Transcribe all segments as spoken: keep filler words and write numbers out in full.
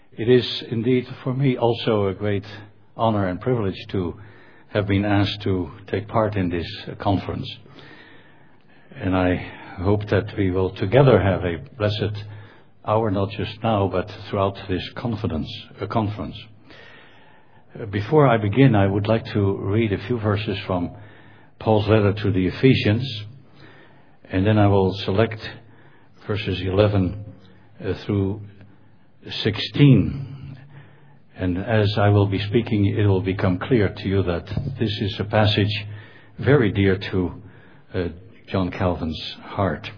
It is indeed for me also a great honor and privilege to have been asked to take part in this conference. And I hope that we will together have a blessed hour, not just now, but throughout this confidence, uh, conference. Uh, Before I begin, I would like to read a few verses from Paul's letter to the Ephesians, and then I will select verses eleven uh, through sixteen. And as I will be speaking, it will become clear to you that this is a passage very dear to uh, John Calvin's heart.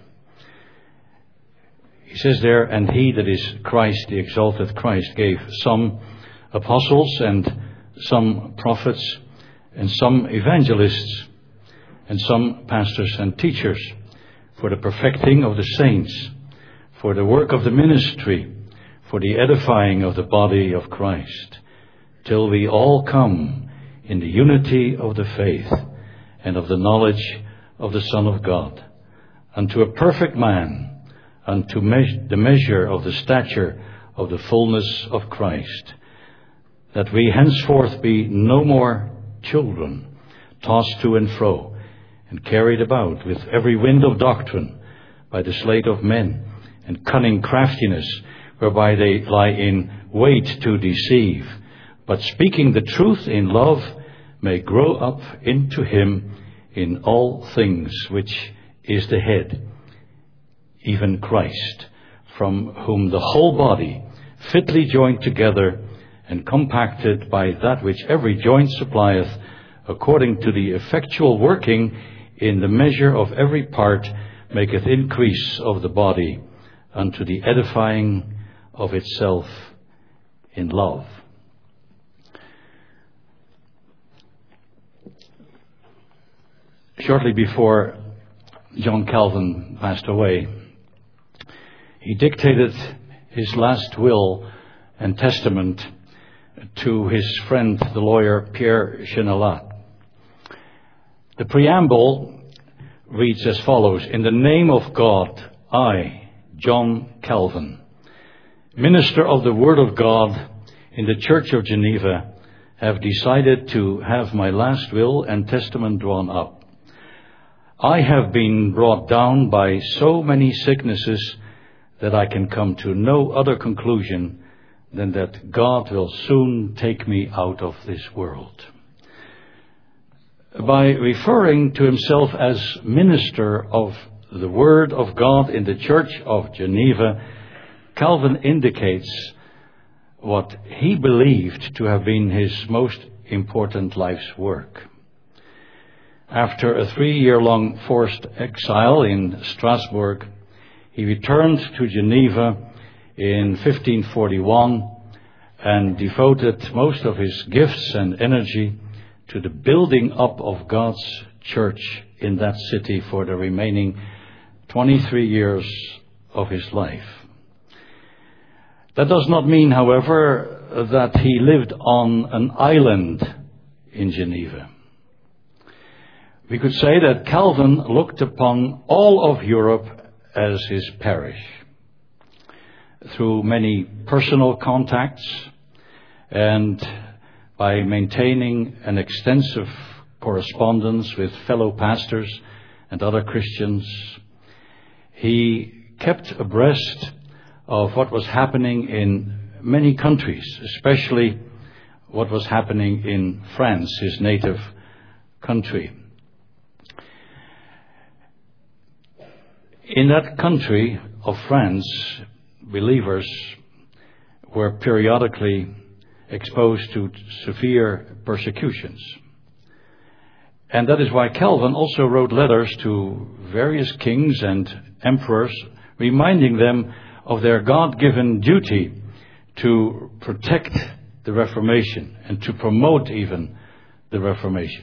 He says there, "And he, that is Christ, the exalted Christ, gave some apostles and some prophets and some evangelists and some pastors and teachers for the perfecting of the saints, for the work of the ministry, for the edifying of the body of Christ, till we all come in the unity of the faith and of the knowledge of the Son of God, unto a perfect man, unto me- the measure of the stature of the fullness of Christ, that we henceforth be no more children, tossed to and fro, and carried about with every wind of doctrine, by the sleight of men, and cunning craftiness, whereby they lie in wait to deceive, but speaking the truth in love, may grow up into him in all things, which is the head, even Christ, from whom the whole body, fitly joined together and compacted by that which every joint supplieth, according to the effectual working in the measure of every part, maketh increase of the body unto the edifying of itself in love." Shortly before John Calvin passed away, he dictated his last will and testament to his friend, the lawyer Pierre Chenelat. The preamble reads as follows: "In the name of God, I, John Calvin, minister of the Word of God in the Church of Geneva, have decided to have my last will and testament drawn up. I have been brought down by so many sicknesses that I can come to no other conclusion than that God will soon take me out of this world." By referring to himself as minister of the Word of God in the Church of Geneva, Calvin indicates what he believed to have been his most important life's work. After a three-year-long forced exile in Strasbourg, he returned to Geneva in fifteen forty-one and devoted most of his gifts and energy to the building up of God's church in that city for the remaining twenty-three years of his life. That does not mean, however, that he lived on an island in Geneva. We could say that Calvin looked upon all of Europe as his parish. Through many personal contacts and by maintaining an extensive correspondence with fellow pastors and other Christians, he kept abreast of what was happening in many countries, especially what was happening in France, his native country. In that country of France, believers were periodically exposed to severe persecutions. And that is why Calvin also wrote letters to various kings and emperors, reminding them of their God-given duty to protect the Reformation and to promote even the Reformation.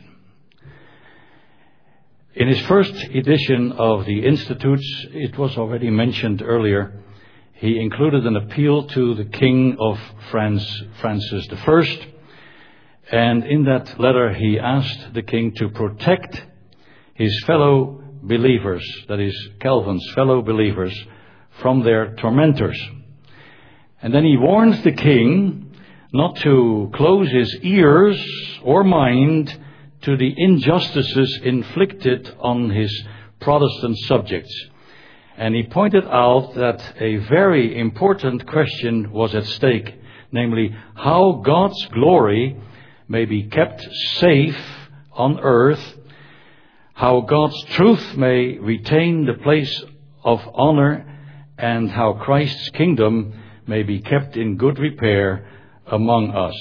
In his first edition of the Institutes, it was already mentioned earlier, he included an appeal to the King of France, Francis the First, and in that letter he asked the king to protect his fellow believers, that is, Calvin's fellow believers, from their tormentors. And then he warns the king not to close his ears or mind to the injustices inflicted on his Protestant subjects. And he pointed out that a very important question was at stake, namely how God's glory may be kept safe on earth, how God's truth may retain the place of honor, and how Christ's kingdom may be kept in good repair among us.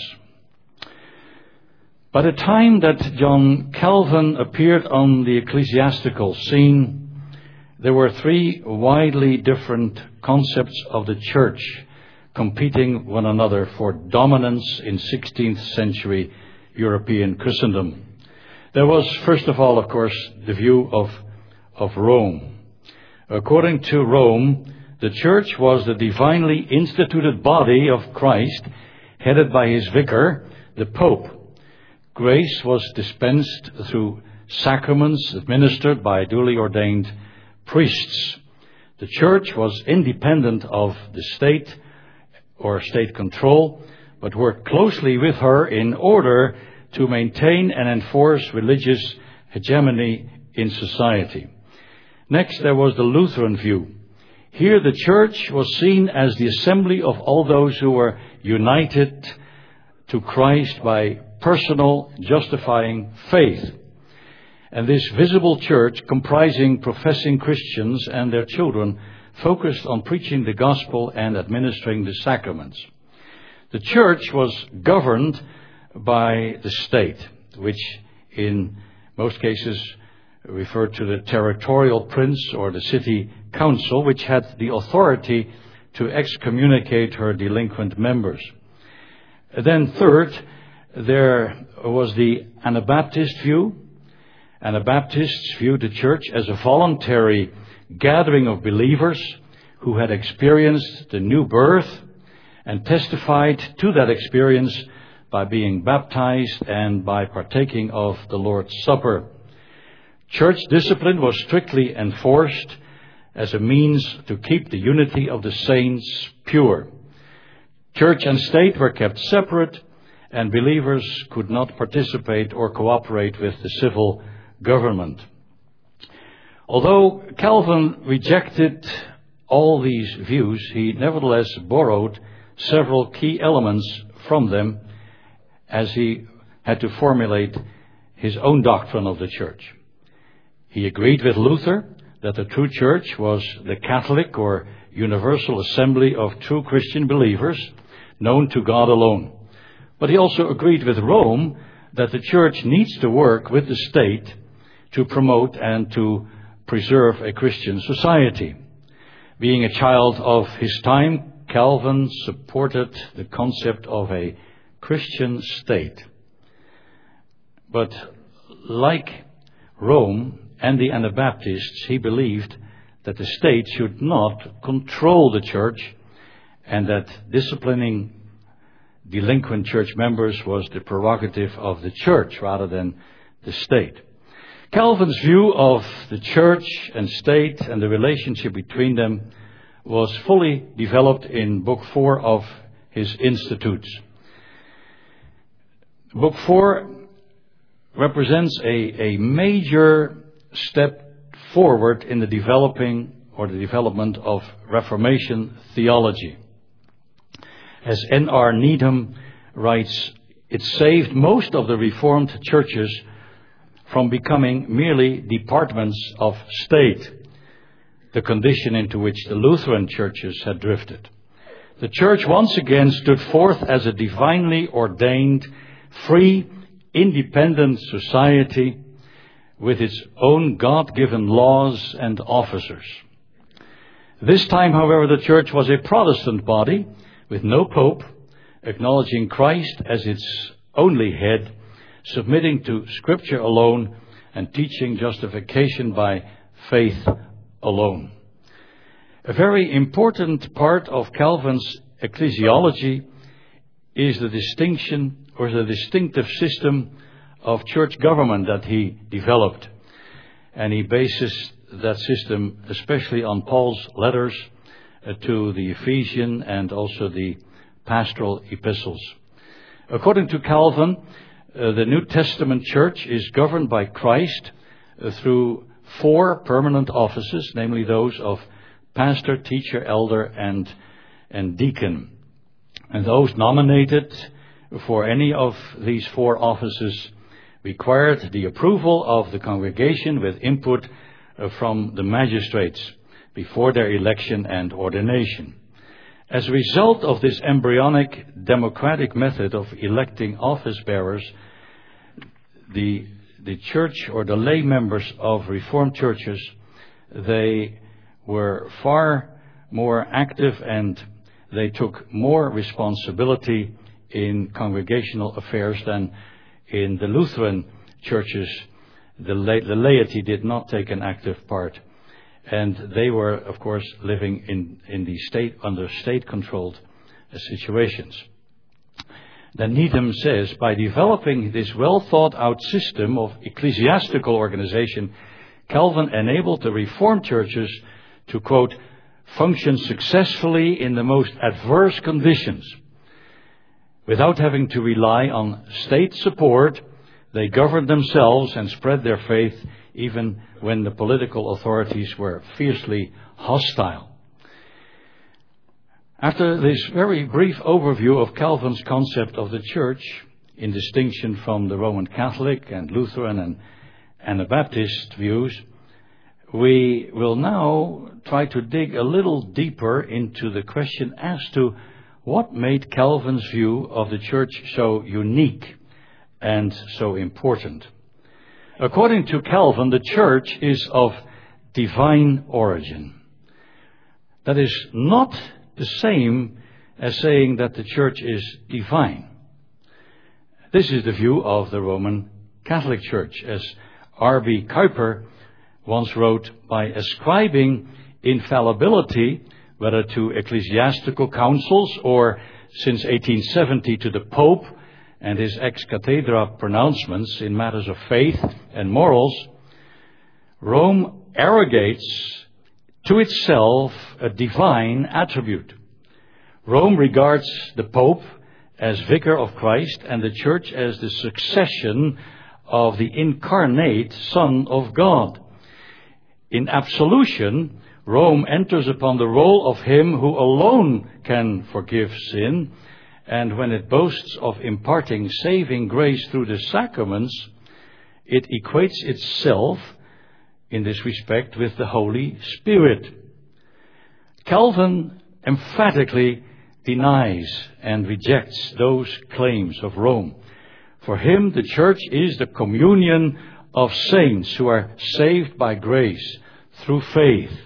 By the time that John Calvin appeared on the ecclesiastical scene, there were three widely different concepts of the church competing one another for dominance in sixteenth century European Christendom. There was, first of all, of course, the view of, of Rome. According to Rome, the church was the divinely instituted body of Christ, headed by his vicar, the Pope. Grace was dispensed through sacraments administered by duly ordained priests. The church was independent of the state or state control, but worked closely with her in order to maintain and enforce religious hegemony in society. Next, there was the Lutheran view. Here the church was seen as the assembly of all those who were united to Christ by personal justifying faith. And this visible church, comprising professing Christians and their children, focused on preaching the gospel and administering the sacraments. The church was governed by the state, which in most cases referred to the territorial prince or the city council, which had the authority to excommunicate her delinquent members. Then third, there was the Anabaptist view. Anabaptists viewed the church as a voluntary gathering of believers who had experienced the new birth and testified to that experience by being baptized and by partaking of the Lord's Supper. Church discipline was strictly enforced as a means to keep the unity of the saints pure. Church and state were kept separate, and believers could not participate or cooperate with the civil government. Although Calvin rejected all these views, he nevertheless borrowed several key elements from them as he had to formulate his own doctrine of the church. He agreed with Luther that the true church was the Catholic or universal assembly of true Christian believers known to God alone. But he also agreed with Rome that the church needs to work with the state to promote and to preserve a Christian society. Being a child of his time, Calvin supported the concept of a Christian state. But like Rome and the Anabaptists, he believed that the state should not control the church and that disciplining delinquent church members was the prerogative of the church rather than the state. Calvin's view of the church and state and the relationship between them was fully developed in Book four of his Institutes. Book four represents a, a major step forward in the developing or the development of Reformation theology. As N R Needham writes, it saved most of the Reformed churches from becoming merely departments of state, the condition into which the Lutheran churches had drifted. The church once again stood forth as a divinely ordained, free, independent society with its own God-given laws and officers. This time, however, the church was a Protestant body with no pope, acknowledging Christ as its only head, submitting to Scripture alone, and teaching justification by faith alone. A very important part of Calvin's ecclesiology is the distinction or the distinctive system of church government that he developed. And he bases that system especially on Paul's letters uh, to the Ephesian and also the pastoral epistles. According to Calvin, uh, the New Testament church is governed by Christ uh, through four permanent offices, namely those of pastor, teacher, elder, and, and deacon. And those nominated for any of these four offices required the approval of the congregation with input uh, from the magistrates before their election and ordination. As a result of this embryonic democratic method of electing office bearers, the, the church or the lay members of Reformed churches, they were far more active and they took more responsibility in congregational affairs than in the Lutheran churches. The, la- the laity did not take an active part. And they were, of course, living in, in the state, under state-controlled uh, situations. Then Needham says, by developing this well-thought-out system of ecclesiastical organization, Calvin enabled the Reformed churches to, quote, function successfully in the most adverse conditions. Without having to rely on state support, they governed themselves and spread their faith even when the political authorities were fiercely hostile. After this very brief overview of Calvin's concept of the church, in distinction from the Roman Catholic and Lutheran and Anabaptist views, we will now try to dig a little deeper into the question as to what made Calvin's view of the church so unique and so important. According to Calvin, the church is of divine origin. That is not the same as saying that the church is divine. This is the view of the Roman Catholic Church, as R B Kuyper once wrote, by ascribing infallibility, whether to ecclesiastical councils or since eighteen seventy to the Pope and his ex cathedra pronouncements in matters of faith and morals, Rome arrogates to itself a divine attribute. Rome regards the Pope as vicar of Christ and the church as the succession of the incarnate Son of God. In absolution, Rome enters upon the role of him who alone can forgive sin, and when it boasts of imparting saving grace through the sacraments, it equates itself in this respect with the Holy Spirit. Calvin emphatically denies and rejects those claims of Rome. For him, the church is the communion of saints who are saved by grace through faith.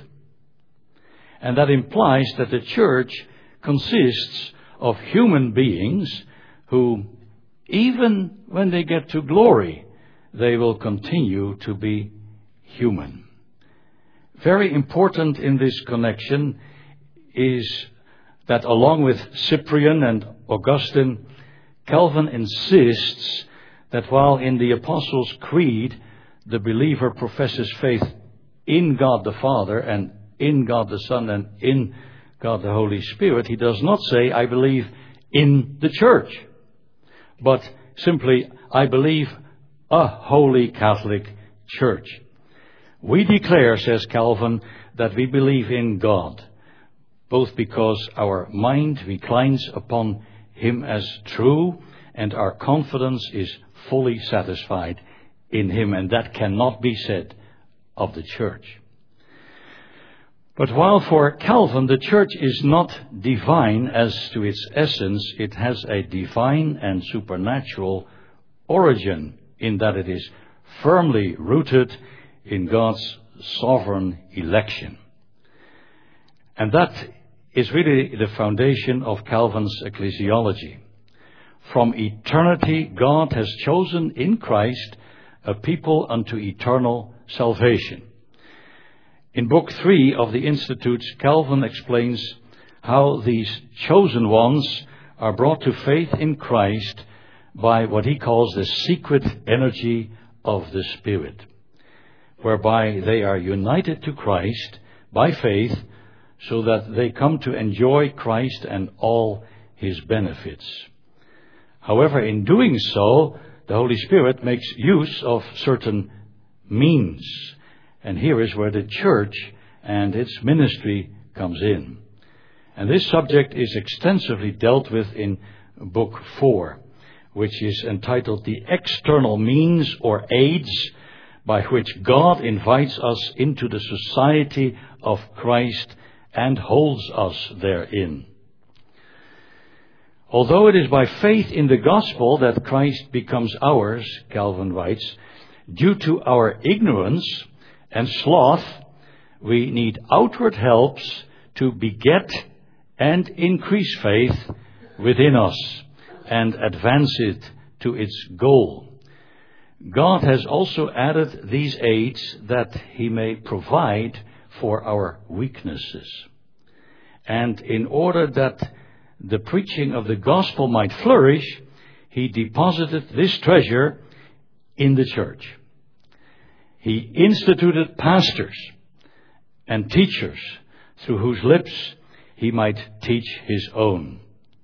And that implies that the church consists of human beings who, even when they get to glory, they will continue to be human. Very important in this connection is that along with Cyprian and Augustine, Calvin insists that while in the Apostles' Creed the believer professes faith in God the Father and in God the Son and in God the Holy Spirit, he does not say, I believe in the church, but simply, I believe a holy Catholic church. We declare, says Calvin, that we believe in God, both because our mind reclines upon him as true and our confidence is fully satisfied in him, and that cannot be said of the church. But while for Calvin the church is not divine as to its essence, it has a divine and supernatural origin in that it is firmly rooted in God's sovereign election. And that is really the foundation of Calvin's ecclesiology. From eternity, God has chosen in Christ a people unto eternal salvation. In Book three of the Institutes, Calvin explains how these chosen ones are brought to faith in Christ by what he calls the secret energy of the Spirit, whereby they are united to Christ by faith so that they come to enjoy Christ and all his benefits. However, in doing so, the Holy Spirit makes use of certain means. And here is where the church and its ministry comes in. And this subject is extensively dealt with in Book four, which is entitled The External Means or Aids by which God invites us into the society of Christ and holds us therein. Although it is by faith in the gospel that Christ becomes ours, Calvin writes, due to our ignorance and sloth, we need outward helps to beget and increase faith within us and advance it to its goal. God has also added these aids that he may provide for our weaknesses. And in order that the preaching of the gospel might flourish, he deposited this treasure in the church. He instituted pastors and teachers through whose lips he might teach his own.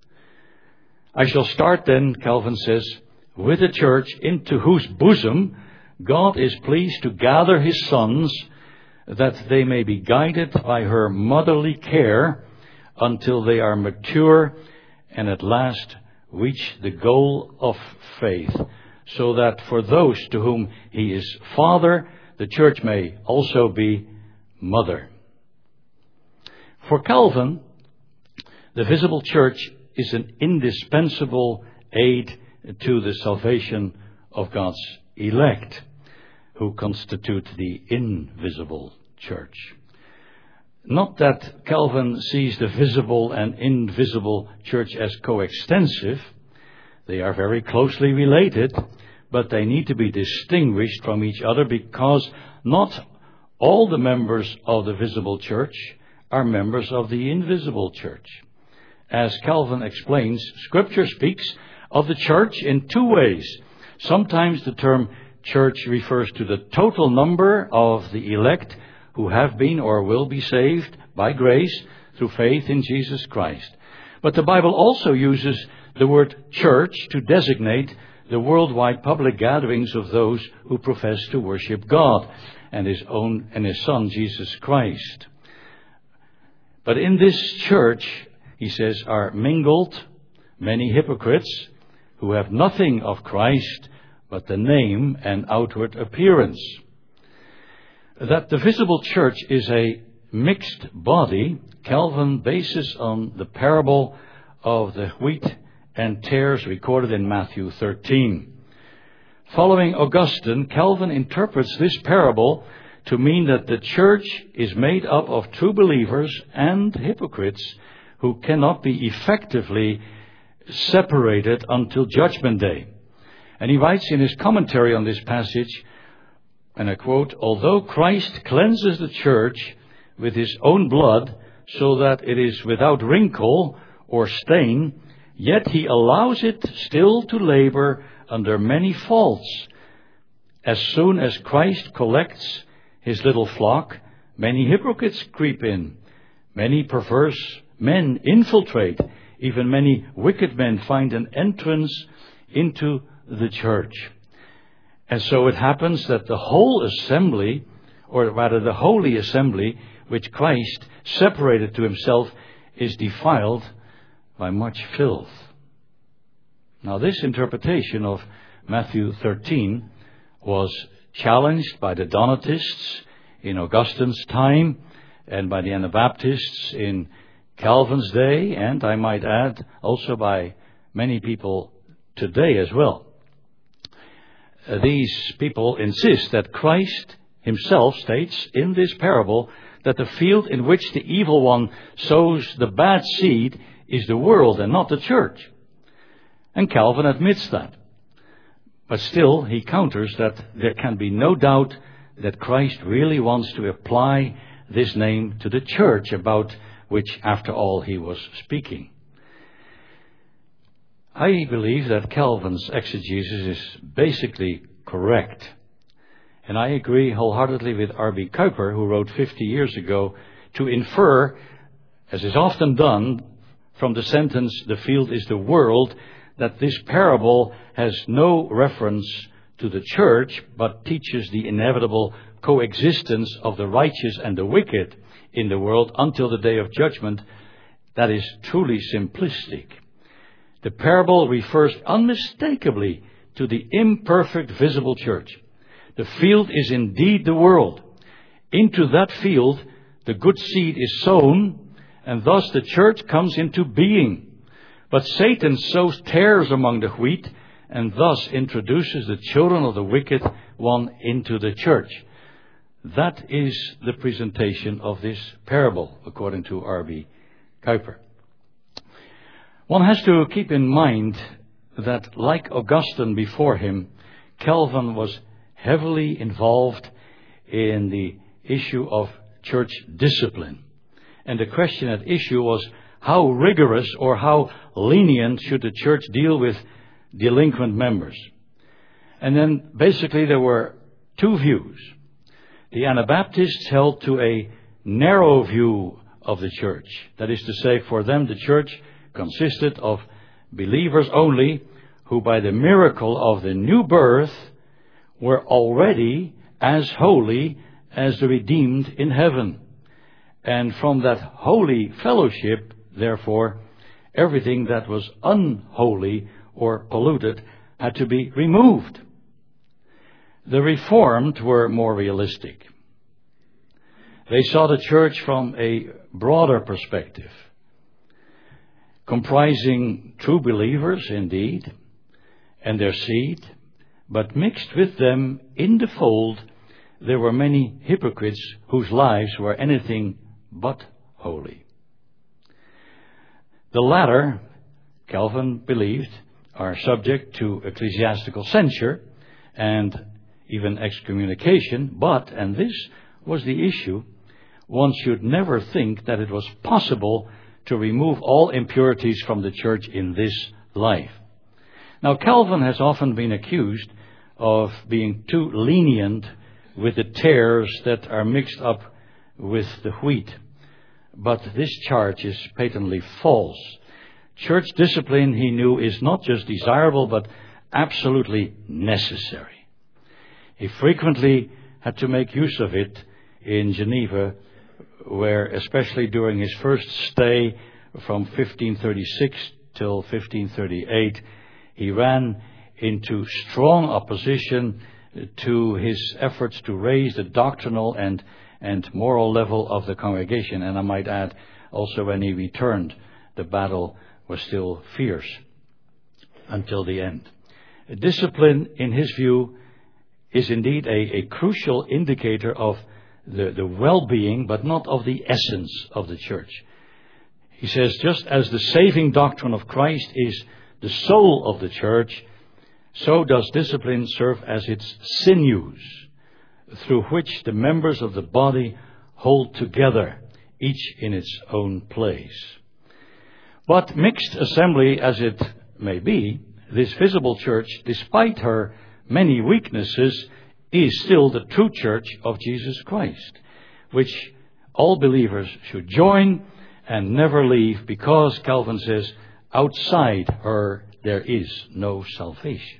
I shall start then, Calvin says, with a church into whose bosom God is pleased to gather his sons, that they may be guided by her motherly care until they are mature and at last reach the goal of faith, so that for those to whom he is father, the church may also be mother. For Calvin, the visible church is an indispensable aid to the salvation of God's elect, who constitute the invisible church. Not that Calvin sees the visible and invisible church as coextensive. They are very closely related, but they need to be distinguished from each other because not all the members of the visible church are members of the invisible church. As Calvin explains, Scripture speaks of the church in two ways. Sometimes the term church refers to the total number of the elect who have been or will be saved by grace through faith in Jesus Christ. But the Bible also uses the word church to designate the worldwide public gatherings of those who profess to worship God and his own and his Son Jesus Christ. But in this church, he says, are mingled many hypocrites who have nothing of Christ but the name and outward appearance. That the visible church is a mixed body, Calvin bases on the parable of the wheat and tares recorded in Matthew thirteen. Following Augustine, Calvin interprets this parable to mean that the church is made up of true believers and hypocrites who cannot be effectively separated until Judgment Day. And he writes in his commentary on this passage, and I quote, although Christ cleanses the church with his own blood so that it is without wrinkle or stain, yet he allows it still to labor under many faults. As soon as Christ collects his little flock, many hypocrites creep in, many perverse men infiltrate, even many wicked men find an entrance into the church. And so it happens that the whole assembly, or rather the holy assembly, which Christ separated to himself, is defiled by much filth. Now this interpretation of Matthew thirteen was challenged by the Donatists in Augustine's time and by the Anabaptists in Calvin's day, and I might add also by many people today as well. Uh, these people insist that Christ himself states in this parable that the field in which the evil one sows the bad seed is the world and not the church. And Calvin admits that. But still, he counters that there can be no doubt that Christ really wants to apply this name to the church, about which, after all, he was speaking. I believe that Calvin's exegesis is basically correct. And I agree wholeheartedly with R B Kuyper, who wrote fifty years ago, to infer as is often done from the sentence, the field is the world, that this parable has no reference to the church, but teaches the inevitable coexistence of the righteous and the wicked in the world until the day of judgment, that is truly simplistic. The parable refers unmistakably to the imperfect visible church. The field is indeed the world. Into that field, the good seed is sown, and thus the church comes into being. But Satan sows tares among the wheat, and thus introduces the children of the wicked one into the church. That is the presentation of this parable, according to R B Kuiper. One has to keep in mind that, like Augustine before him, Calvin was heavily involved in the issue of church discipline. And the question at issue was, how rigorous or how lenient should the church deal with delinquent members? And then basically there were two views. The Anabaptists held to a narrow view of the church. That is to say, for them the church consisted of believers only who by the miracle of the new birth were already as holy as the redeemed in heaven. And from that holy fellowship, therefore, everything that was unholy or polluted had to be removed. The Reformed were more realistic. They saw the church from a broader perspective, comprising true believers indeed, and their seed, but mixed with them in the fold there were many hypocrites whose lives were anything but holy. The latter, Calvin believed, are subject to ecclesiastical censure and even excommunication, but, and this was the issue, one should never think that it was possible to remove all impurities from the church in this life. Now, Calvin has often been accused of being too lenient with the tares that are mixed up with the wheat. But this charge is patently false. Church discipline, he knew, is not just desirable, but absolutely necessary. He frequently had to make use of it in Geneva, where, especially during his first stay from fifteen thirty-six till fifteen thirty-eight, he ran into strong opposition to his efforts to raise the doctrinal and, and moral level of the congregation. And I might add, also when he returned, the battle was still fierce until the end. Discipline, in his view, is indeed a, a crucial indicator of the, the well-being, but not of the essence of the church. He says, just as the saving doctrine of Christ is the soul of the church, so does discipline serve as its sinews, through which the members of the body hold together, each in its own place. But mixed assembly as it may be, this visible church, despite her many weaknesses, is still the true church of Jesus Christ, which all believers should join and never leave, because, Calvin says, outside her there is no salvation.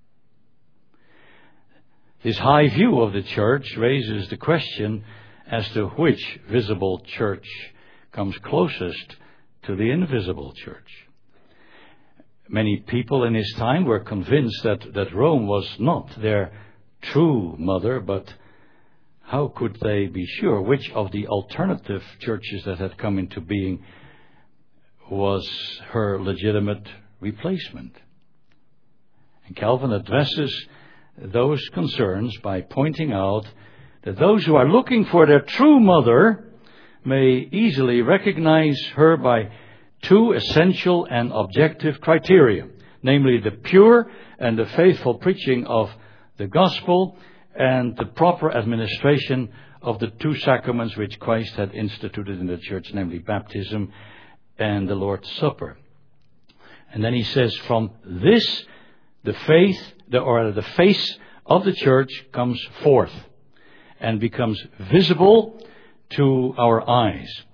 This high view of the church raises the question as to which visible church comes closest to the invisible church. Many people in his time were convinced that, that Rome was not their true mother, but how could they be sure which of the alternative churches that had come into being was her legitimate replacement? And Calvin addresses those concerns by pointing out that those who are looking for their true mother may easily recognize her by two essential and objective criteria, namely the pure and the faithful preaching of the gospel and the proper administration of the two sacraments which Christ had instituted in the church, namely baptism and the Lord's Supper. And then he says, from this, the faith, the, or the face of the church comes forth and becomes visible to our eyes.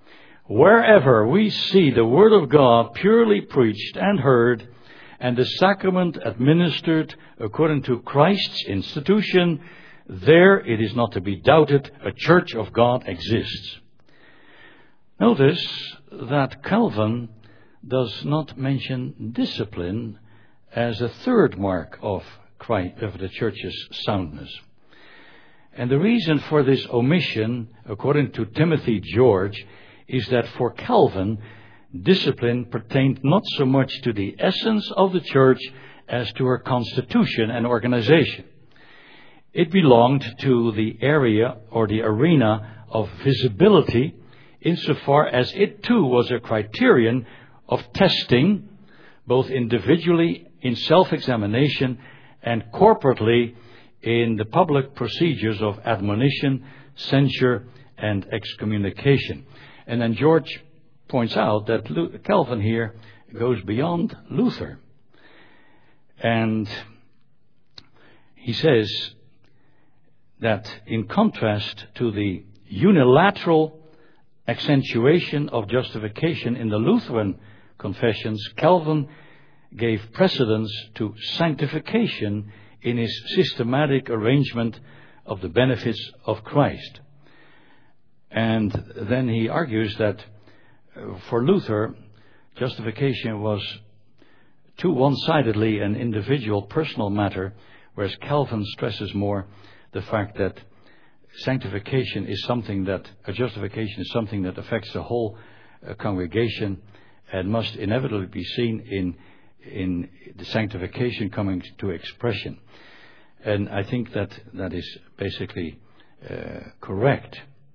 Wherever we see the Word of God purely preached and heard, and the sacrament administered according to Christ's institution, there, it is not to be doubted, a Church of God exists. Notice that Calvin does not mention discipline as a third mark of Christ, of the Church's soundness. And the reason for this omission, according to Timothy George, is that for Calvin, discipline pertained not so much to the essence of the Church as to her constitution and organization. It belonged to the area or the arena of visibility, insofar as it too was a criterion of testing, both individually in self-examination and corporately in the public procedures of admonition, censure, and excommunication. And then George points out that Calvin here goes beyond Luther. And he says that in contrast to the unilateral accentuation of justification in the Lutheran confessions, Calvin gave precedence to sanctification in his systematic arrangement of the benefits of Christ. And then he argues that for Luther, justification was too one-sidedly an individual personal matter, whereas Calvin stresses more the fact that sanctification is something that, a justification is something that affects the whole uh, congregation and must inevitably be seen in, in the sanctification coming to expression. And I think that that is basically uh, correct.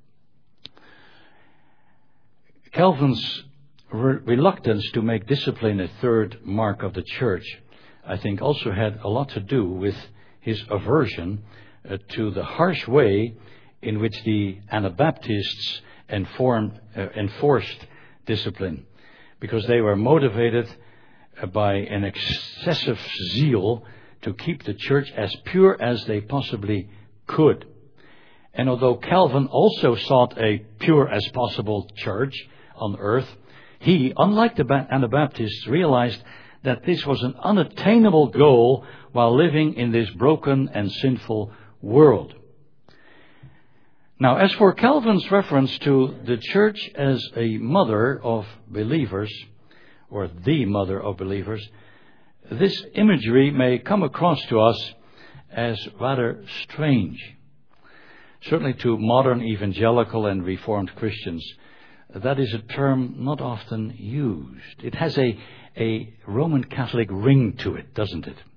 Calvin's re- reluctance to make discipline a third mark of the Church, I think, also had a lot to do with his aversion uh, to the harsh way in which the Anabaptists informed, uh, enforced discipline, because they were motivated uh, by an excessive zeal to keep the Church as pure as they possibly could. And although Calvin also sought a pure as possible Church on earth, he, unlike the Anabaptists, realized that this was an unattainable goal while living in this broken and sinful world. Now, as for Calvin's reference to the Church as a mother of believers, or the mother of believers, this imagery may come across to us as rather strange. Certainly to modern evangelical and Reformed Christians, that is a term not often used. It has a, a Roman Catholic ring to it, doesn't it?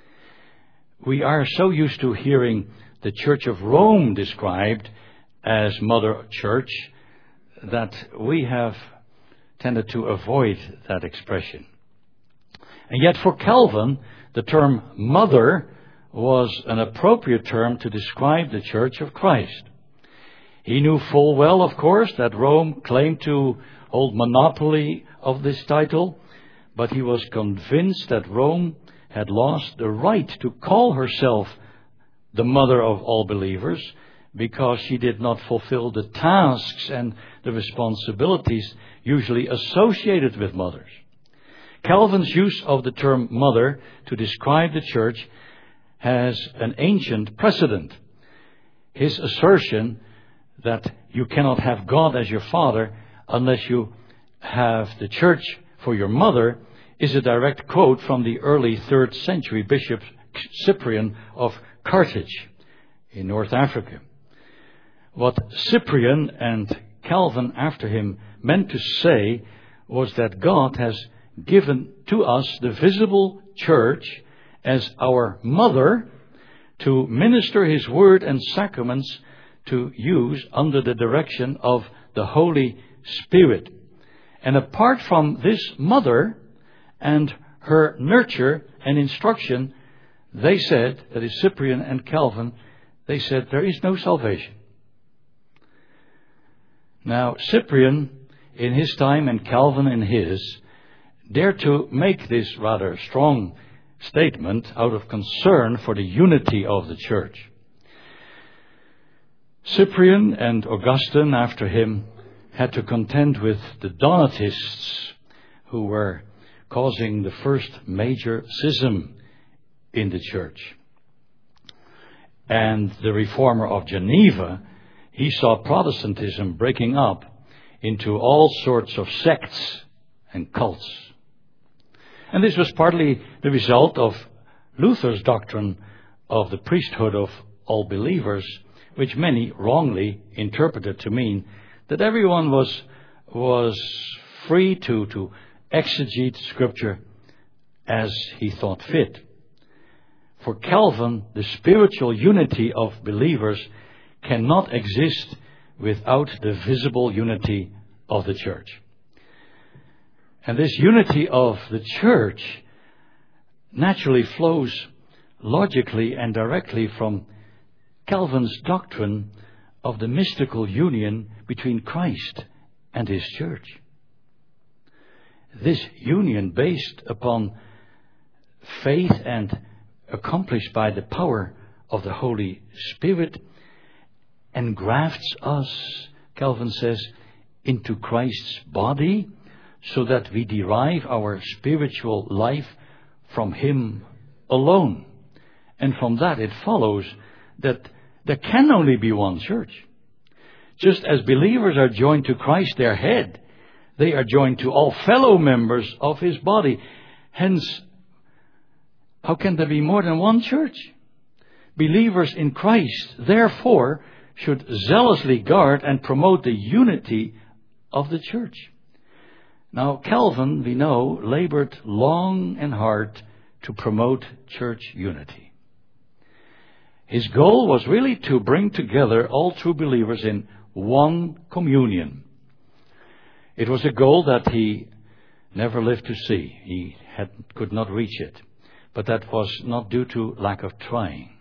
We are so used to hearing the Church of Rome described as Mother Church that we have tended to avoid that expression. And yet for Calvin, the term mother was an appropriate term to describe the Church of Christ. He knew full well, of course, that Rome claimed to hold monopoly of this title, but he was convinced that Rome had lost the right to call herself the mother of all believers because she did not fulfill the tasks and the responsibilities usually associated with mothers. Calvin's use of the term mother to describe the Church has an ancient precedent. His assertion that you cannot have God as your father unless you have the Church for your mother is a direct quote from the early third century Bishop Cyprian of Carthage in North Africa. What Cyprian and Calvin after him meant to say was that God has given to us the visible Church as our mother to minister His word and sacraments to use under the direction of the Holy Spirit. And apart from this mother and her nurture and instruction, they said, that is Cyprian and Calvin, they said there is no salvation. Now, Cyprian in his time and Calvin in his dared to make this rather strong statement out of concern for the unity of the Church. Cyprian and Augustine after him had to contend with the Donatists, who were causing the first major schism in the church. And the reformer of Geneva, he saw Protestantism breaking up into all sorts of sects and cults. And this was partly the result of Luther's doctrine of the priesthood of all believers, which many wrongly interpreted to mean that everyone was was free to, to exegete Scripture as he thought fit. For Calvin, the spiritual unity of believers cannot exist without the visible unity of the church. And this unity of the church naturally flows logically and directly from Calvin's doctrine of the mystical union between Christ and His church. This union, based upon faith and accomplished by the power of the Holy Spirit, engrafts us, Calvin says, into Christ's body, so that we derive our spiritual life from Him alone. And from that it follows that there can only be one church. Just as believers are joined to Christ, their head, they are joined to all fellow members of His body. Hence, how can there be more than one church? Believers in Christ, therefore, should zealously guard and promote the unity of the church. Now, Calvin, we know, labored long and hard to promote church unity. His goal was really to bring together all true believers in one communion. It was a goal that he never lived to see. He had, could not reach it. But that was not due to lack of trying.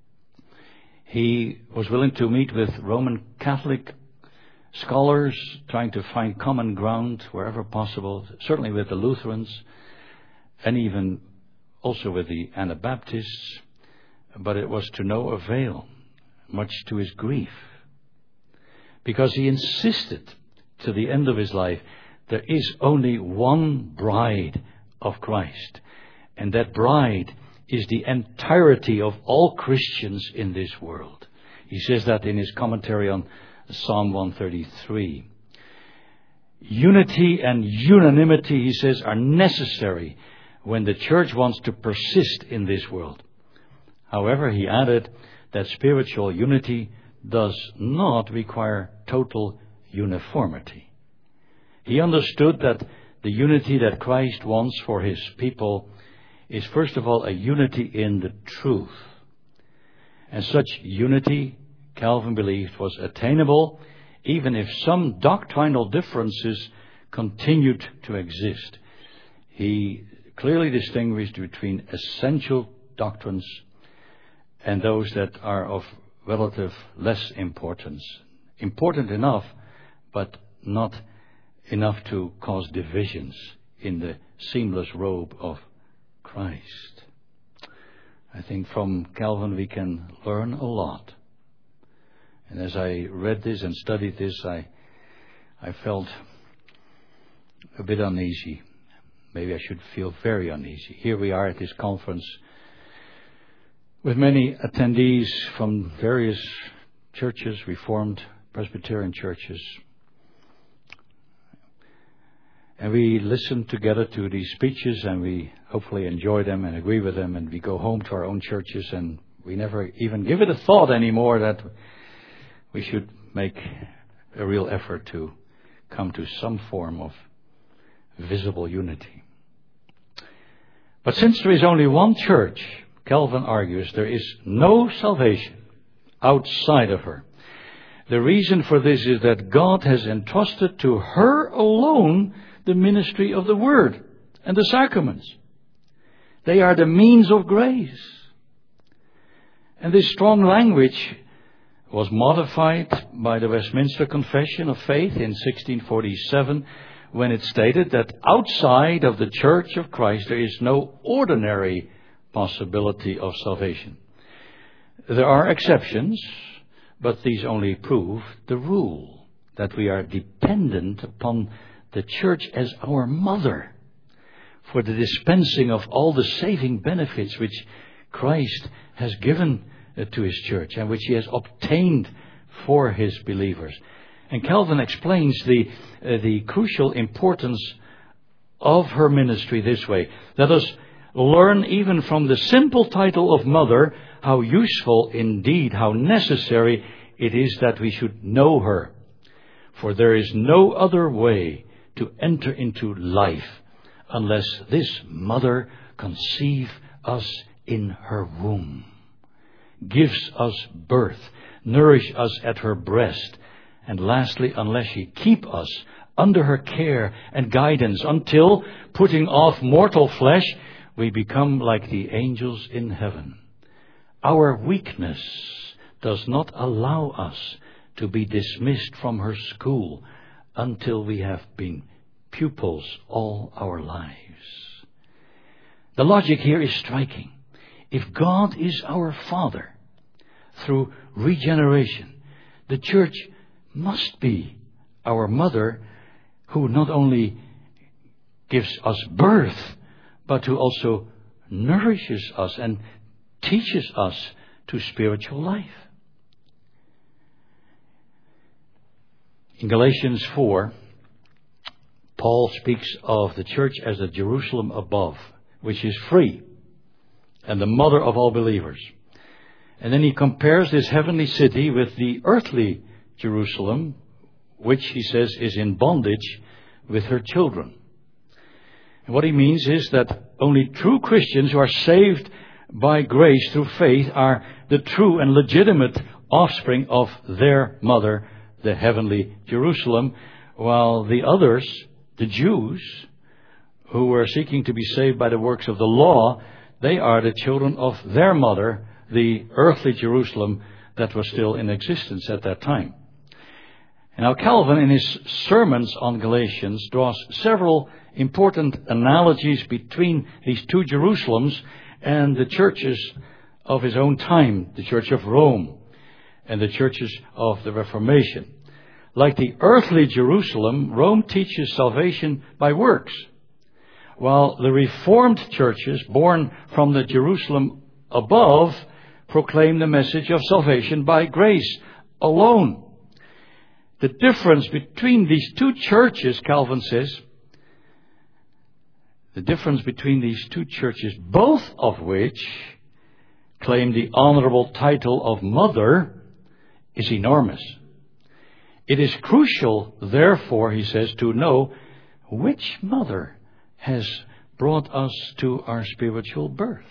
He was willing to meet with Roman Catholic scholars, trying to find common ground wherever possible, certainly with the Lutherans, and even also with the Anabaptists, but it was to no avail, much to his grief, because he insisted to the end of his life, there is only one bride of Christ, and that bride is the entirety of all Christians in this world. He says that in his commentary on Psalm one thirty-three. Unity and unanimity, he says, are necessary when the church wants to persist in this world. However, he added that spiritual unity does not require total uniformity. He understood that the unity that Christ wants for His people is first of all a unity in the truth. And such unity, Calvin believed, was attainable even if some doctrinal differences continued to exist. He clearly distinguished between essential doctrines and those that are of relative less importance. Important enough, but not enough to cause divisions in the seamless robe of Christ. I think from Calvin we can learn a lot. And as I read this and studied this, I I felt a bit uneasy. Maybe I should feel very uneasy. Here we are at this conference with many attendees from various churches, Reformed, Presbyterian churches. And we listen together to these speeches, and we hopefully enjoy them and agree with them, and we go home to our own churches, and we never even give it a thought anymore that we should make a real effort to come to some form of visible unity. But since there is only one church, Calvin argues, there is no salvation outside of her. The reason for this is that God has entrusted to her alone the ministry of the Word and the sacraments. They are the means of grace. And this strong language was modified by the Westminster Confession of Faith in sixteen forty-seven, when it stated that outside of the Church of Christ there is no ordinary possibility of salvation. There are exceptions, but these only prove the rule. that we are dependent upon the church as our mother for the dispensing of all the saving benefits which Christ has given uh, to his church and which he has obtained for his believers. And Calvin explains the, uh, the crucial importance of her ministry this way. Let us learn even from the simple title of mother how useful, indeed, how necessary it is that we should know her. For there is no other way to enter into life unless this mother conceive us in her womb, gives us birth, nourish us at her breast, and lastly, unless she keep us under her care and guidance until, putting off mortal flesh, we become like the angels in heaven. Our weakness does not allow us to be dismissed from her school until we have been pupils all our lives. The logic here is striking. If God is our Father through regeneration, the church must be our mother, who not only gives us birth, but who also nourishes us and teaches us to spiritual life. In Galatians four, Paul speaks of the church as a Jerusalem above, which is free, and the mother of all believers. And then he compares this heavenly city with the earthly Jerusalem, which he says is in bondage with her children. And what he means is that only true Christians who are saved by grace through faith are the true and legitimate offspring of their mother, the heavenly Jerusalem, while the others, the Jews, who were seeking to be saved by the works of the law, they are the children of their mother, the earthly Jerusalem that was still in existence at that time. And now Calvin, in his sermons on Galatians, draws several important analogies between these two Jerusalems and the churches of his own time, the Church of Rome and the churches of the Reformation. Like the earthly Jerusalem, Rome teaches salvation by works, while the Reformed churches, born from the Jerusalem above, proclaim the message of salvation by grace alone. The difference between these two churches, Calvin says, the difference between these two churches, both of which claim the honorable title of mother, is enormous. It is crucial, therefore, he says, to know which mother has brought us to our spiritual birth.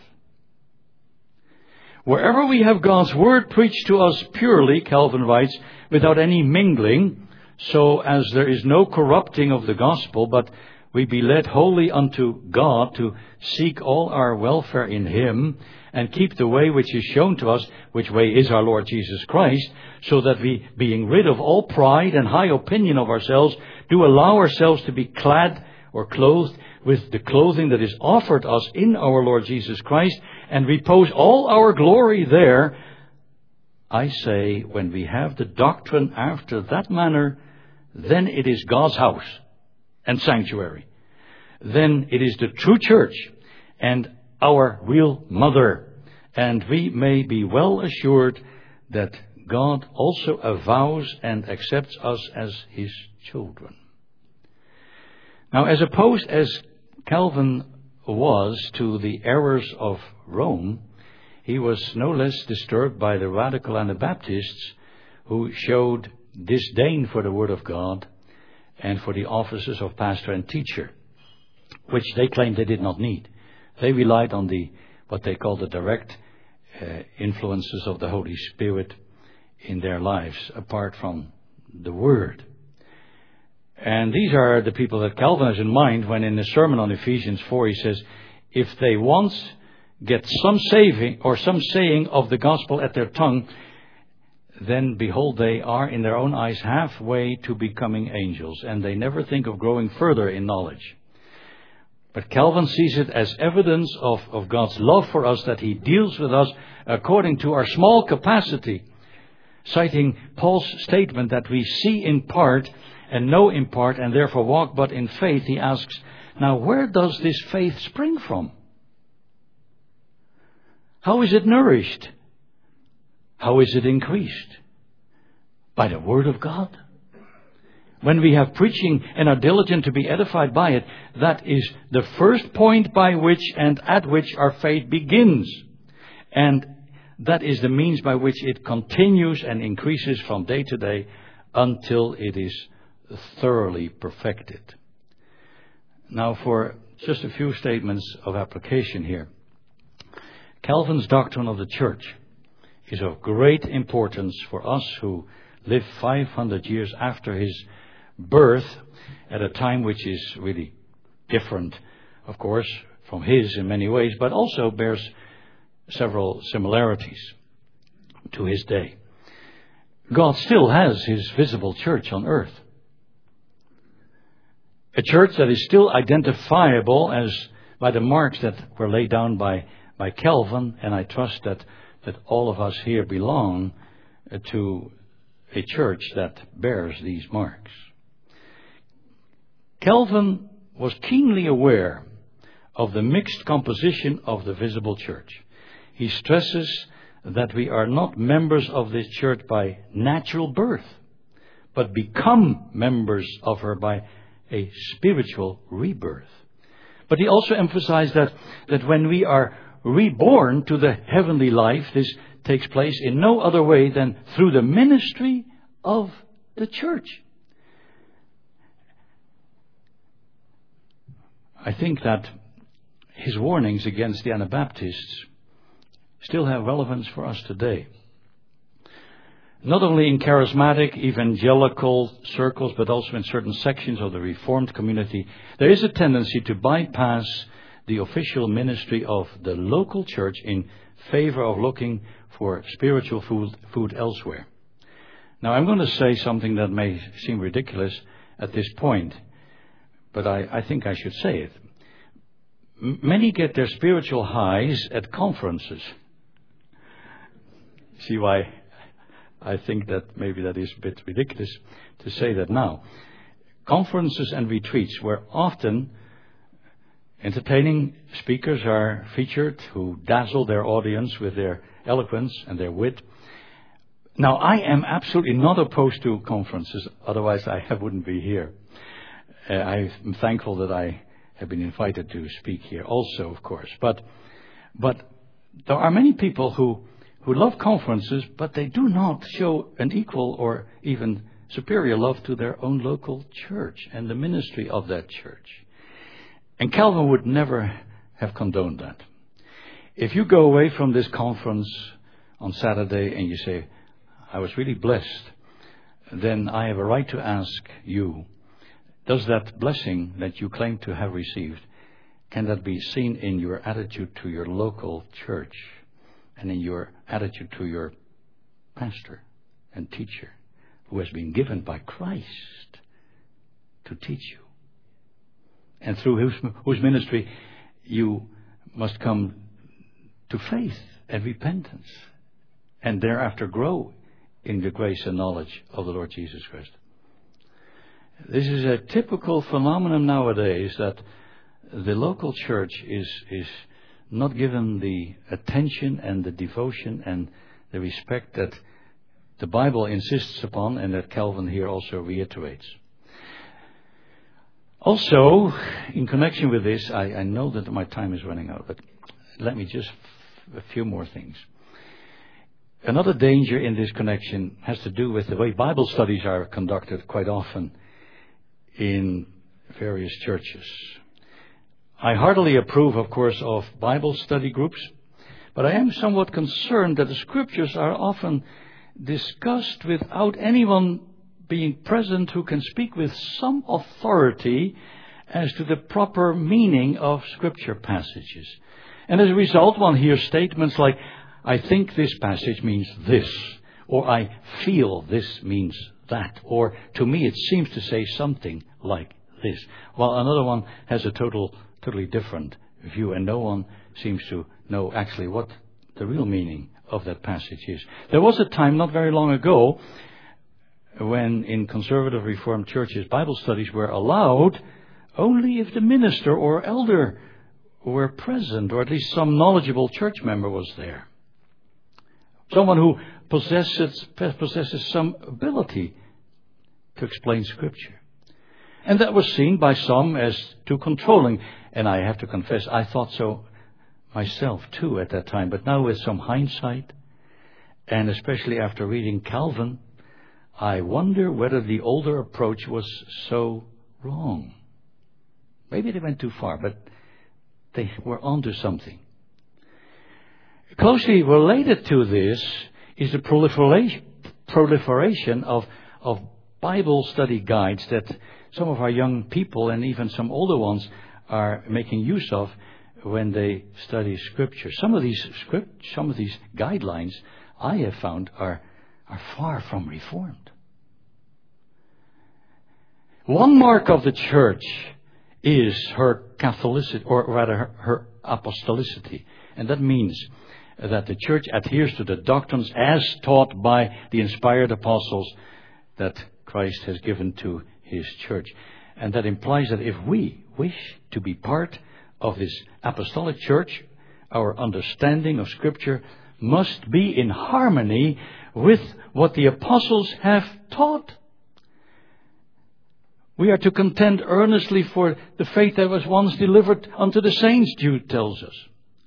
Wherever we have God's word preached to us purely, Calvin writes, without any mingling, so as there is no corrupting of the gospel, but we be led wholly unto God to seek all our welfare in Him and keep the way which is shown to us, which way is our Lord Jesus Christ, so that we, being rid of all pride and high opinion of ourselves, do allow ourselves to be clad or clothed with the clothing that is offered us in our Lord Jesus Christ, and repose all our glory there. I say, when we have the doctrine after that manner, then it is God's house and sanctuary. Then it is the true church and our real mother. And we may be well assured that God also avows and accepts us as His children. Now, as opposed as Calvin was to the errors of Rome, he was no less disturbed by the radical Anabaptists who showed disdain for the Word of God and for the offices of pastor and teacher, which they claimed they did not need. They relied on the what they call the direct uh, influences of the Holy Spirit in their lives, apart from the Word. And these are the people that Calvin has in mind when in the sermon on Ephesians four he says, if they once get some saving or some saying of the gospel at their tongue, then behold, they are in their own eyes halfway to becoming angels, and they never think of growing further in knowledge. But Calvin sees it as evidence of, of God's love for us, that He deals with us according to our small capacity, citing Paul's statement that we see in part and know in part and therefore walk but in faith, he asks, now where does this faith spring from? How is it nourished? How is it increased? By the Word of God. When we have preaching and are diligent to be edified by it, that is the first point by which and at which our faith begins. And that is the means by which it continues and increases from day to day until it is thoroughly perfected. Now for just a few statements of application here. Calvin's doctrine of the church is of great importance for us who live five hundred years after his birth, at a time which is really different, of course, from his in many ways, but also bears several similarities to his day. God still has his visible church on earth. A church that is still identifiable as by the marks that were laid down by, by Calvin, and I trust that, that all of us here belong to a church that bears these marks. Calvin was keenly aware of the mixed composition of the visible church. He stresses that we are not members of this church by natural birth, but become members of her by a spiritual rebirth. But he also emphasized that, that when we are reborn to the heavenly life, this takes place in no other way than through the ministry of the church. I think that his warnings against the Anabaptists still have relevance for us today. Not only in charismatic evangelical circles, but also in certain sections of the Reformed community, there is a tendency to bypass the official ministry of the local church in favor of looking for spiritual food, food elsewhere. Now, I'm going to say something that may seem ridiculous at this point, but I, I think I should say it. M- many get their spiritual highs at conferences. See why I think that maybe that is a bit ridiculous to say that now. Conferences and retreats where often entertaining speakers are featured who dazzle their audience with their eloquence and their wit. Now, I am absolutely not opposed to conferences, otherwise I wouldn't be here. Uh, I'm thankful that I have been invited to speak here also, of course. But, but there are many people who, who love conferences, but they do not show an equal or even superior love to their own local church and the ministry of that church. And Calvin would never have condoned that. If you go away from this conference on Saturday and you say, I was really blessed, then I have a right to ask you, does that blessing that you claim to have received, can that be seen in your attitude to your local church and in your attitude to your pastor and teacher who has been given by Christ to teach you? And through whose, whose ministry you must come to faith and repentance and thereafter grow in the grace and knowledge of the Lord Jesus Christ. This is a typical phenomenon nowadays that the local church is, is not given the attention and the devotion and the respect that the Bible insists upon and that Calvin here also reiterates. Also, in connection with this, I, I know that my time is running out, but let me just a few more things. Another danger in this connection has to do with the way Bible studies are conducted quite often in various churches. I heartily approve, of course, of Bible study groups, but I am somewhat concerned that the scriptures are often discussed without anyone being present who can speak with some authority as to the proper meaning of scripture passages. And as a result, one hears statements like, I think this passage means this, or I feel this means that, or to me it seems to say something like this, while another one has a total, totally different view, and no one seems to know actually what the real meaning of that passage is. There was a time not very long ago when in conservative Reformed churches Bible studies were allowed only if the minister or elder were present, or at least some knowledgeable church member was there. Someone who possesses, possesses some ability to explain Scripture. And that was seen by some as too controlling. And I have to confess, I thought so myself too at that time. But now with some hindsight, and especially after reading Calvin, I wonder whether the older approach was so wrong. Maybe they went too far, but they were onto something. Closely related to this is the proliferation, proliferation of, of Bible study guides that some of our young people and even some older ones are making use of when they study Scripture. Some of these script, some of these guidelines I have found are, are far from Reformed. One mark of the church is her Catholicity, or rather her, her apostolicity. And that means that the church adheres to the doctrines as taught by the inspired apostles that Christ has given to His church. And that implies that if we wish to be part of this apostolic church, our understanding of Scripture must be in harmony with what the apostles have taught. We are to contend earnestly for the faith that was once delivered unto the saints, Jude tells us.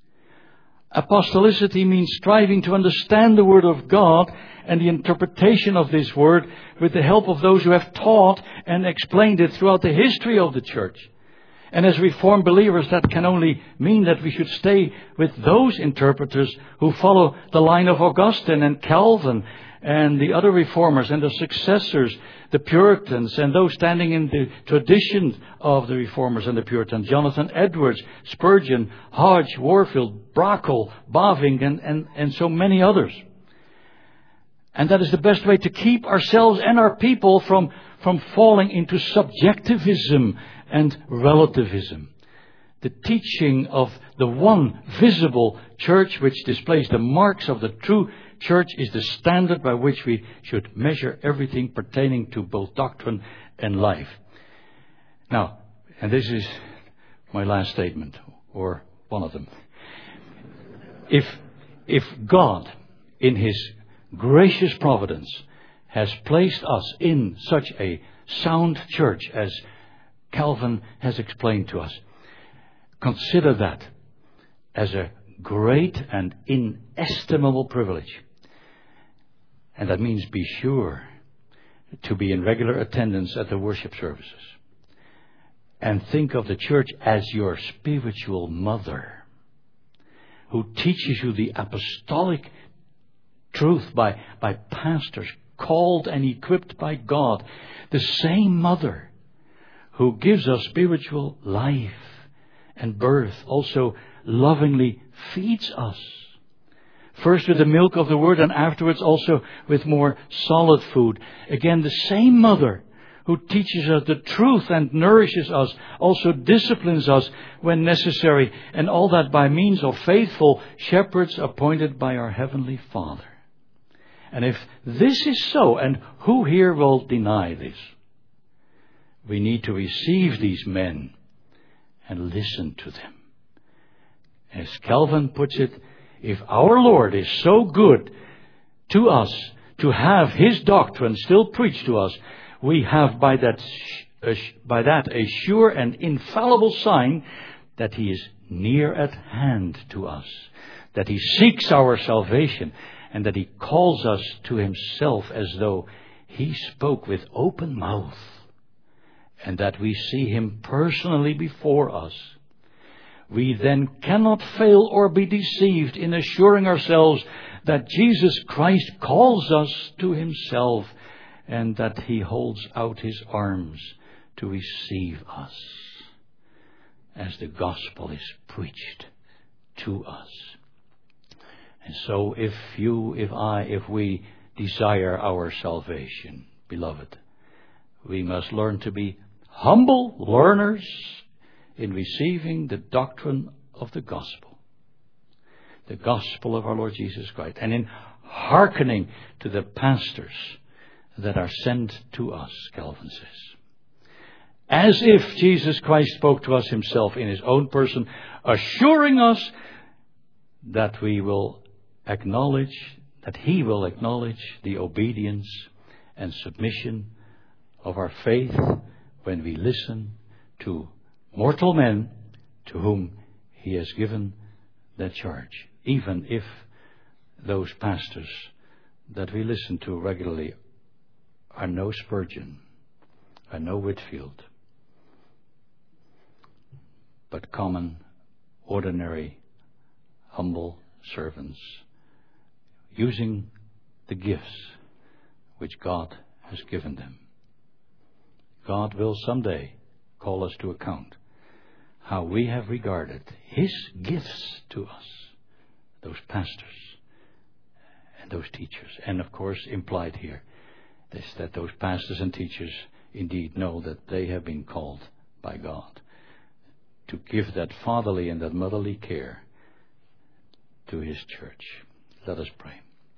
Apostolicity means striving to understand the Word of God and the interpretation of this Word with the help of those who have taught and explained it throughout the history of the church. And as Reformed believers, that can only mean that we should stay with those interpreters who follow the line of Augustine and Calvin and the other Reformers and their successors, the Puritans, and those standing in the tradition of the Reformers and the Puritans, Jonathan Edwards, Spurgeon, Hodge, Warfield, Brakel, Bavinck, and, and, and so many others. And that is the best way to keep ourselves and our people from, from falling into subjectivism and relativism. The teaching of the one visible church which displays the marks of the true church is the standard by which we should measure everything pertaining to both doctrine and life. Now, and this is my last statement, or one of them. If, if God, in His gracious providence, has placed us in such a sound church as Calvin has explained to us, consider that as a great and inestimable privilege. And that means be sure to be in regular attendance at the worship services. And think of the church as your spiritual mother, who teaches you the apostolic truth by, by pastors called and equipped by God. The same mother who gives us spiritual life and birth also lovingly feeds us. First with the milk of the Word and afterwards also with more solid food. Again, the same mother who teaches us the truth and nourishes us also disciplines us when necessary. And all that by means of faithful shepherds appointed by our Heavenly Father. And if this is so, and who here will deny this? We need to receive these men and listen to them. As Calvin puts it, if our Lord is so good to us to have His doctrine still preached to us, we have by that, by that a sure and infallible sign that He is near at hand to us, that He seeks our salvation, and that He calls us to Himself as though He spoke with open mouth, and that we see Him personally before us. We then cannot fail or be deceived in assuring ourselves that Jesus Christ calls us to Himself and that He holds out His arms to receive us as the gospel is preached to us. And so if you, if I, if we desire our salvation, beloved, we must learn to be humble learners in receiving the doctrine of the gospel. the gospel of our Lord Jesus Christ, and in hearkening to the pastors that are sent to us, Calvin says. As if Jesus Christ spoke to us himself in his own person, assuring us that we will acknowledge, that he will acknowledge the obedience and submission of our faith when we listen to mortal men to whom he has given that charge, even if those pastors that we listen to regularly are no Spurgeon, are no Whitfield, but common, ordinary, humble servants, using the gifts which God has given them. God will someday call us to account how we have regarded his gifts to us, those pastors and those teachers. And of course, implied here is that those pastors and teachers indeed know that they have been called by God to give that fatherly and that motherly care to his church. Let us pray.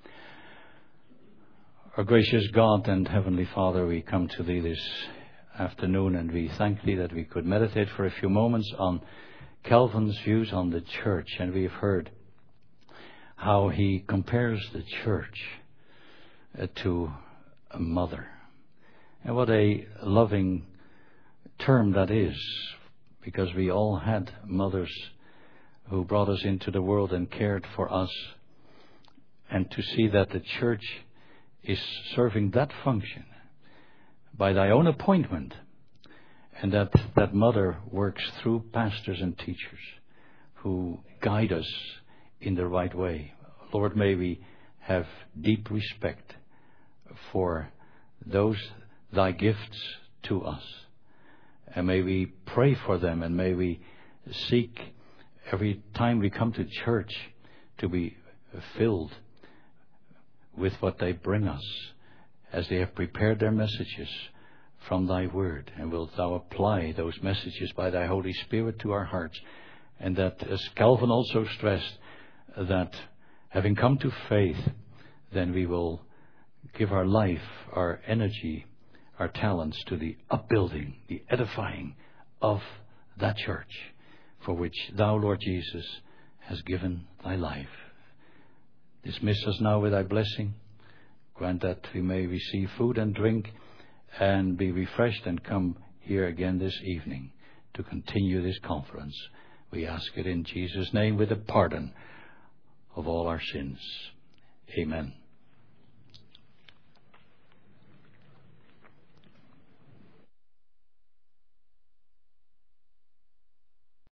Our gracious God and Heavenly Father, we come to thee this afternoon, and we thank thee that we could meditate for a few moments on Calvin's views on the church. And we have heard how he compares the church uh, to a mother. And what a loving term that is, because we all had mothers who brought us into the world and cared for us. And to see that the church is serving that function by thy own appointment, and that that mother works through pastors and teachers who guide us in the right way. Lord, may we have deep respect for those thy gifts to us, and may we pray for them, and may we seek every time we come to church to be filled with what they bring us as they have prepared their messages from thy word. And wilt thou apply those messages by thy Holy Spirit to our hearts, and that, as Calvin also stressed, that having come to faith, then we will give our life, our energy, our talents to the upbuilding, the edifying of that church for which thou, Lord Jesus, has given thy life. Dismiss us now with thy blessing. Grant that we may receive food and drink and be refreshed, and come here again this evening to continue this conference. We ask it in Jesus' name, with the pardon of all our sins. Amen.